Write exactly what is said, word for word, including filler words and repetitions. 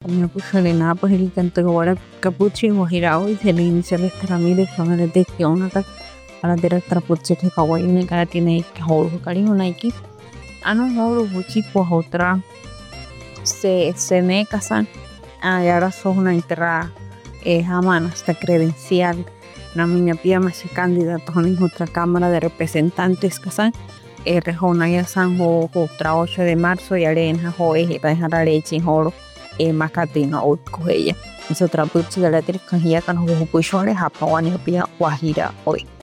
Me puse de nada pues el canto ahora capuchi mojirao y se le inicia el Ramírez con el de que una ala directora puchi ke kawaii ni kara tiene que horo kari una iki ano horo buchi po otra se se me casan ah, y ahora sos una enterrada eh, jamás hasta credencial na miña pía más candidato en otra cámara de representantes casan eh, rejona ya san ho otra ocho de marzo y arena ho e dejar la leche horo eh, makatina o coella es otra puchi de la trica ya kan ho pushore hapa wani pía guajira hoy